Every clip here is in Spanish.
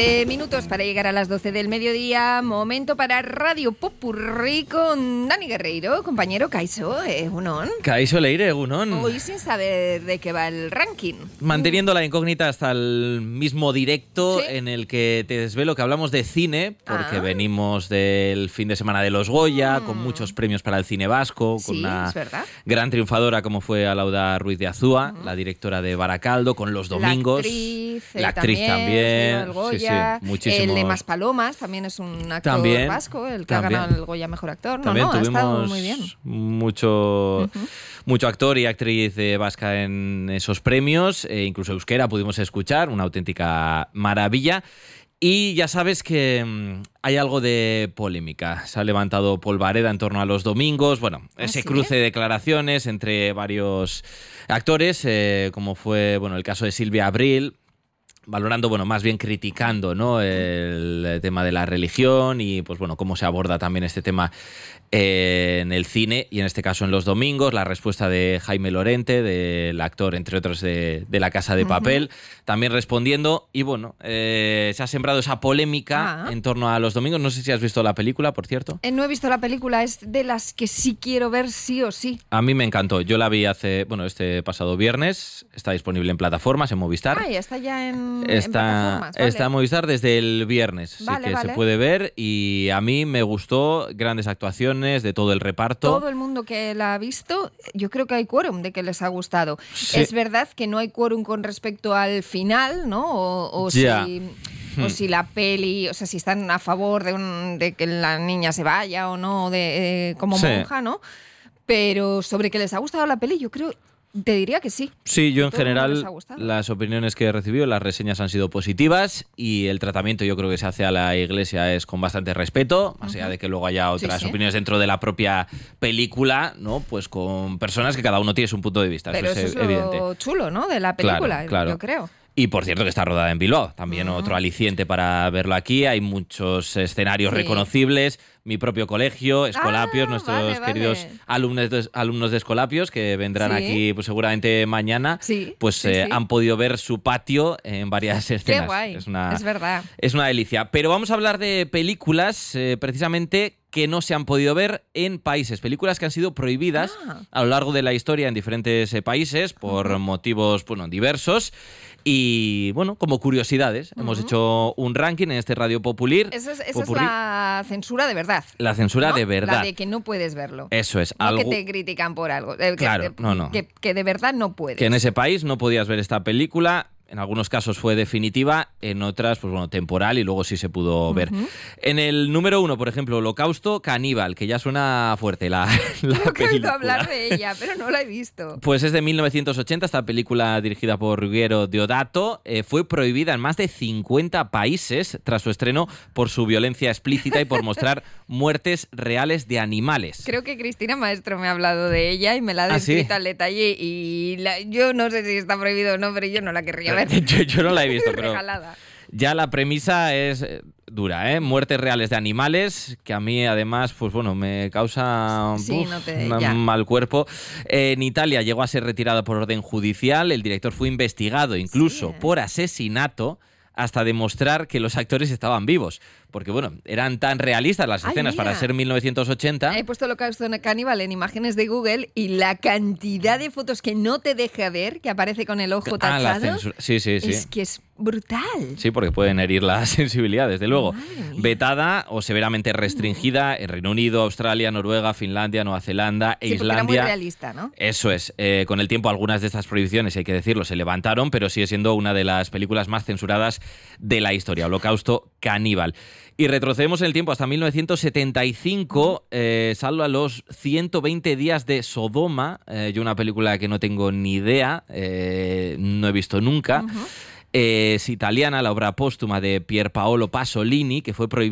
11 minutos para llegar a las 12 del mediodía. Momento para Radio Popurrí con Dani Guerreiro, compañero Kaixo, egunon. Kaixo Leire, egunon. Hoy sin saber de qué va el ranking. Manteniendo la incógnita hasta el mismo directo, ¿Sí? en el que te desvelo que hablamos de cine, porque venimos del fin de semana de los Goya, con muchos premios para el cine vasco, con una gran triunfadora como fue Alauda Ruiz de Azúa, la directora de Baracaldo, con Los Domingos. La actriz también. El Goya, sí, muchísimos. El de Más Palomas también es un actor vasco, el que ha ganado el Goya Mejor Actor. También ha estado muy bien. Mucho actor y actriz vasca en esos premios, incluso euskera pudimos escuchar, una auténtica maravilla. Y ya sabes que hay algo de polémica. Se ha levantado polvareda en torno a Los Domingos. Bueno, ese cruce de declaraciones entre varios actores, como fue el caso de Silvia Abril, valorando, más bien criticando, ¿no?, el tema de la religión y, cómo se aborda también este tema en el cine y en este caso en Los Domingos. La respuesta de Jaime Lorente, del actor, entre otros, de La Casa de Papel, también respondiendo. Y se ha sembrado esa polémica en torno a Los Domingos. No sé si has visto la película, por cierto. No he visto la película, es de las que sí quiero ver sí o sí. A mí me encantó. Yo la vi este pasado viernes. Está disponible en plataformas, en Movistar. Ya está ya en plataformas. Vale. Está en Movistar desde el viernes, vale, así que se puede ver. Y a mí me gustó, grandes actuaciones de todo el reparto. Todo el mundo que la ha visto, yo creo que hay quórum de que les ha gustado. Sí. Es verdad que no hay quórum con respecto al final, ¿no? O si la peli, o sea, si están a favor de que la niña se vaya o no, como monja, ¿no? Pero sobre que les ha gustado la peli, yo creo... Te diría que sí. Sí, yo en general las opiniones que he recibido, las reseñas han sido positivas y el tratamiento yo creo que se hace a la Iglesia es con bastante respeto, más allá de que luego haya otras opiniones dentro de la propia película, ¿no? Pues con personas que cada uno tiene su punto de vista. Pero eso es evidente. Lo chulo, ¿no?, de la película, claro. Yo creo. Y por cierto que está rodada en Bilbao, también otro aliciente para verlo aquí. Hay muchos escenarios reconocibles, mi propio colegio, Escolapios, nuestros queridos alumnos de Escolapios que vendrán aquí seguramente mañana, han podido ver su patio en varias escenas. Qué guay, es verdad. Es una delicia. Pero vamos a hablar de películas precisamente que no se han podido ver en países, películas que han sido prohibidas a lo largo de la historia en diferentes países por motivos diversos. Y como curiosidades, hemos hecho un ranking en este Radio Popurrí. Esa es la censura de verdad. La censura de verdad. La de que no puedes verlo. Eso es. No que te critican por algo. Que de verdad no puedes. Que en ese país no podías ver esta película. En algunos casos fue definitiva, en otras, temporal y luego sí se pudo ver. En el número 1, por ejemplo, Holocausto Caníbal, que ya suena fuerte la Creo que he oído película. hablar de ella, pero no la he visto. Pues es de 1980, esta película dirigida por Ruggero Deodato. Fue prohibida en más de 50 países tras su estreno por su violencia explícita y por mostrar muertes reales de animales. Creo que Cristina Maestro me ha hablado de ella y me la ha descrito al detalle y yo no sé si está prohibido o no, pero yo no la querría ver. Yo no la he visto, pero regalada. Ya la premisa es dura, ¿eh? Muertes reales de animales, que a mí además me causa un mal cuerpo. En Italia llegó a ser retirada por orden judicial, el director fue investigado incluso por asesinato hasta demostrar que los actores estaban vivos. Porque, eran tan realistas las escenas para ser 1980. He puesto Holocausto Caníbal en imágenes de Google y la cantidad de fotos que no te deja ver, que aparece con el ojo tachado, sí. Es que es brutal. Sí, porque pueden herir la sensibilidad, desde luego. Vetada o severamente restringida en Reino Unido, Australia, Noruega, Finlandia, Nueva Zelanda e Islandia. Era muy realista, ¿no? Eso es. Con el tiempo algunas de estas prohibiciones, hay que decirlo, se levantaron, pero sigue siendo una de las películas más censuradas de la historia, Holocausto Caníbal. Y retrocedemos en el tiempo hasta 1975, salvo a los 120 días de Sodoma, yo una película que no tengo ni idea, no he visto nunca. Es italiana, la obra póstuma de Pier Paolo Pasolini, que fue prohibida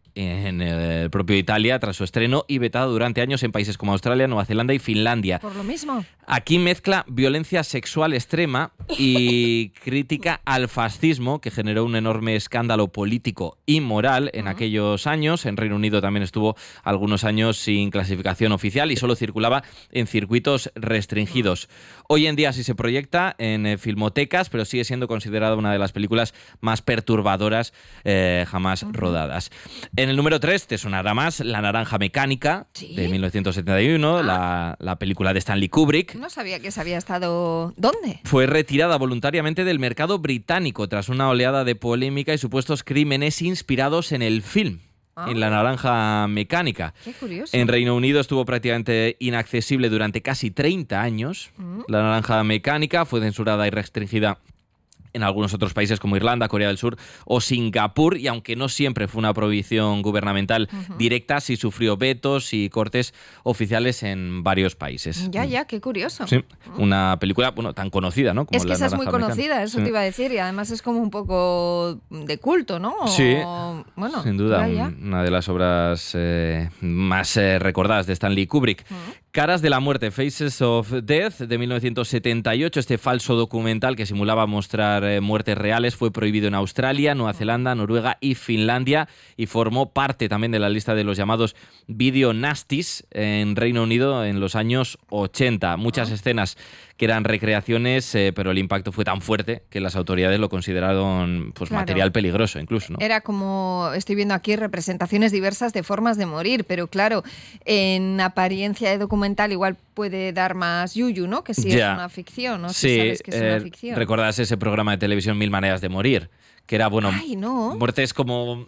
en el propio Italia tras su estreno y vetada durante años en países como Australia, Nueva Zelanda y Finlandia. Por lo mismo. Aquí mezcla violencia sexual extrema y crítica al fascismo, que generó un enorme escándalo político y moral en aquellos años. En Reino Unido también estuvo algunos años sin clasificación oficial y solo circulaba en circuitos restringidos. Hoy en día sí se proyecta en filmotecas, pero sigue siendo considerada una de las películas más perturbadoras jamás rodadas. En el número 3 te sonará más La Naranja Mecánica, ¿Sí? de 1971, la película de Stanley Kubrick. No sabía que se había estado... ¿Dónde? Fue retirada voluntariamente del mercado británico tras una oleada de polémica y supuestos crímenes inspirados en el film. En La Naranja Mecánica. Qué curioso. En Reino Unido estuvo prácticamente inaccesible durante casi 30 años. La Naranja Mecánica fue censurada y restringida en algunos otros países como Irlanda, Corea del Sur o Singapur, y aunque no siempre fue una prohibición gubernamental directa, sí sufrió vetos y cortes oficiales en varios países. Ya, qué curioso. Sí, una película, bueno, tan conocida, ¿no? Como Es que La esa es muy Naranja conocida, Mecánica. eso te iba a decir, y además es como un poco de culto, ¿no? Sí, bueno, sin duda, ya. una de las obras más recordadas de Stanley Kubrick. Caras de la muerte, Faces of Death, de 1978, este falso documental que simulaba mostrar muertes reales, fue prohibido en Australia, Nueva Zelanda, Noruega y Finlandia, y formó parte también de la lista de los llamados video nasties en Reino Unido en los años 80. Muchas escenas que eran recreaciones, pero el impacto fue tan fuerte que las autoridades lo consideraron pues, Claro. material peligroso incluso, ¿no? Era como, estoy viendo aquí, representaciones diversas de formas de morir, pero claro, en apariencia de documental igual puede dar más yuyu, ¿no? Que si Ya. es una ficción, ¿no? Sí, Si sabes que es una ficción. ¿recordarás ese programa de televisión Mil Maneras de Morir? Que era, bueno, Ay, no. muertes como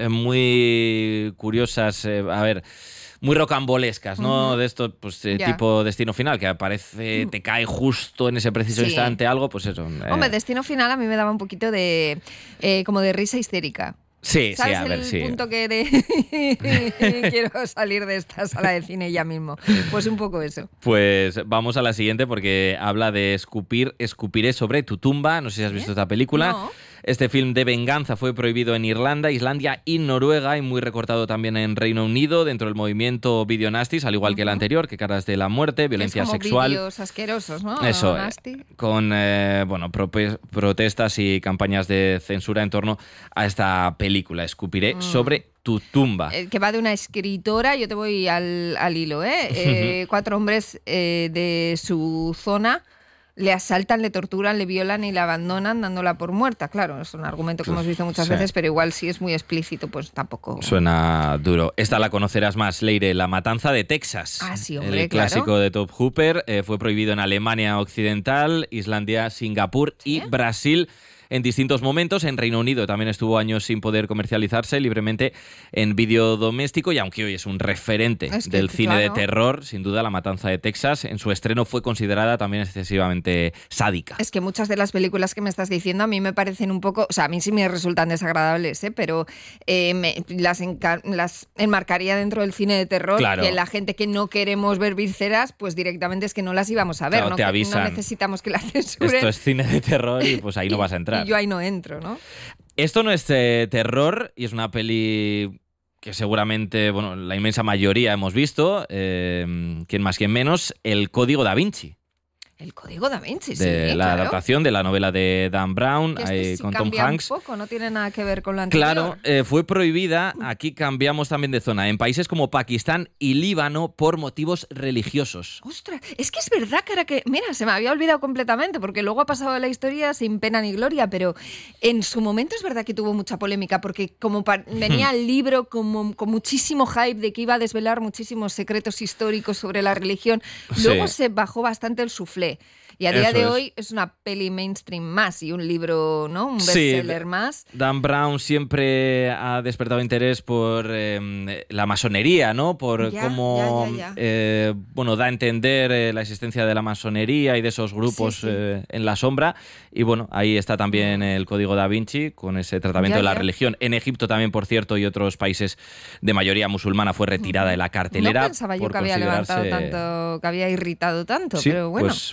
muy curiosas, muy rocambolescas, ¿no? De esto, pues Ya. tipo Destino Final, que aparece, te cae justo en ese preciso Sí. instante algo, pues eso. Hombre, Destino Final a mí me daba un poquito de como de risa histérica. Sí, ¿Sabes sí, a ver, el sí. punto que quiero salir de esta sala de cine ya mismo? Pues un poco eso. Pues vamos a la siguiente porque habla de escupiré sobre tu tumba. No sé si has visto esta película. No. Este film de venganza fue prohibido en Irlanda, Islandia y Noruega y muy recortado también en Reino Unido dentro del movimiento videonastis, al igual que el anterior, que Caras de la Muerte, violencia es como sexual. vídeos asquerosos, ¿no? Eso, Nasty. con protestas y campañas de censura en torno a esta película, Escupiré sobre tu tumba. Que va de una escritora, yo te voy al hilo, ¿eh? 4 hombres de su zona le asaltan, le torturan, le violan y la abandonan dándola por muerta. Claro, es un argumento que hemos visto muchas Sí. veces, pero igual si es muy explícito, pues tampoco... Suena duro. Esta la conocerás más, Leire, La Matanza de Texas. Ah, sí, hombre, el clásico claro. de Top Hooper. Fue prohibido en Alemania Occidental, Islandia, Singapur y Brasil en distintos momentos. En Reino Unido también estuvo años sin poder comercializarse libremente en vídeo doméstico, y aunque hoy es un referente del cine de terror, sin duda La Matanza de Texas, en su estreno fue considerada también excesivamente sádica. Es que muchas de las películas que me estás diciendo a mí me parecen un poco... O sea, a mí sí me resultan desagradables, pero las enmarcaría dentro del cine de terror, Claro. que la gente que no queremos ver vísceras, pues directamente es que no las íbamos a ver. Claro, ¿no? te Que avisan. no necesitamos que las censuren. Esto es cine de terror y pues ahí no vas a entrar. Y yo ahí no entro, ¿no? Esto no es terror y es una peli que seguramente, bueno, la inmensa mayoría hemos visto, quien más, quien menos, El Código Da Vinci. El Código Da Vinci, sí, De la claro. adaptación de la novela de Dan Brown Que sí con Tom cambia Hanks. un poco, no tiene nada que ver con la anterior. Claro, fue prohibida, aquí cambiamos también de zona, en países como Pakistán y Líbano por motivos religiosos. Ostras, es que es verdad que ahora que... Mira, se me había olvidado completamente, porque luego ha pasado la historia sin pena ni gloria, pero en su momento es verdad que tuvo mucha polémica, porque como venía el libro como, con muchísimo hype de que iba a desvelar muchísimos secretos históricos sobre la religión, luego Sí. se bajó bastante el suflé. Y a día Eso de es. hoy es una peli mainstream más y un libro, ¿no? Un Sí, bestseller más. Dan Brown siempre ha despertado interés por la masonería, ¿no? Por Ya, cómo ya. bueno, da a entender la existencia de la masonería y de esos grupos Sí, sí. en la sombra. Y bueno, ahí está también el Código Da Vinci con ese tratamiento Ya, de la ya. religión. En Egipto también, por cierto, y otros países de mayoría musulmana fue retirada de la cartelera. No pensaba yo por que había levantado considerarse- tanto, que había irritado tanto, Sí, pero bueno.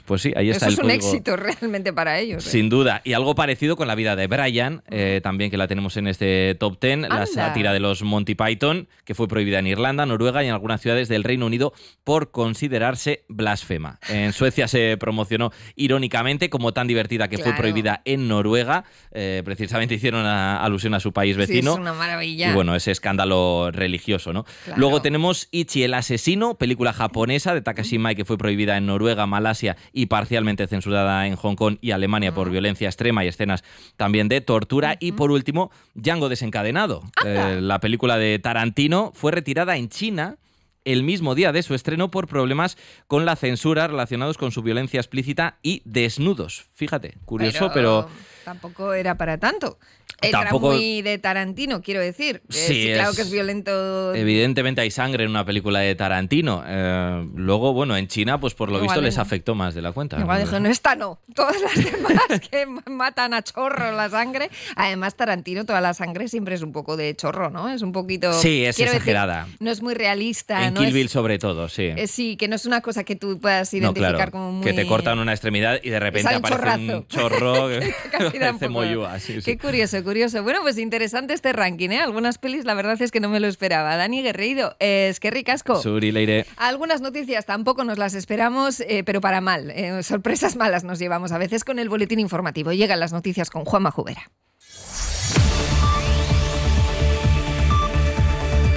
Pues sí, ahí está Eso el es un código. éxito realmente para ellos. Sin duda. Y algo parecido con la vida de Brian, también que la tenemos en este top 10, la sátira de los Monty Python, que fue prohibida en Irlanda, Noruega y en algunas ciudades del Reino Unido por considerarse blasfema. En Suecia se promocionó irónicamente como tan divertida que fue prohibida en Noruega. Precisamente hicieron alusión a su país vecino. Sí, es una maravilla. Y bueno, ese escándalo religioso, ¿no? Claro. Luego tenemos Ichi el asesino, película japonesa de Takashi Miike que fue prohibida en Noruega, Malasia y parcialmente censurada en Hong Kong y Alemania por violencia extrema y escenas también de tortura. Y por último, Django desencadenado. La película de Tarantino fue retirada en China el mismo día de su estreno por problemas con la censura relacionados con su violencia explícita y desnudos. Fíjate, curioso, pero tampoco era para tanto. Tampoco... Era muy de Tarantino, quiero decir. Sí, claro que es violento. Evidentemente hay sangre en una película de Tarantino. Luego, bueno, en China, pues por lo visto les afectó más de la cuenta. Igual dijeron, esta no. Todas las demás que matan a chorro la sangre. Además, Tarantino, toda la sangre siempre es un poco de chorro, ¿no? Es un poquito... Sí, es exagerada. Decir, no es muy realista. En Kill Bill sobre todo, sí. Sí, que no es no es una cosa que tú puedas identificar claro, como muy... Que te cortan una extremidad y de repente aparece un chorro que parece moyúa. Sí. Qué curioso, curioso. Bueno, pues interesante este ranking, ¿eh? Algunas pelis la verdad es que no me lo esperaba. Dani Guerreiro, es que ricasco. Suri Leire. Algunas noticias tampoco nos las esperamos, pero para mal. Sorpresas malas nos llevamos a veces con el boletín informativo. Llegan las noticias con Juanma Jubera.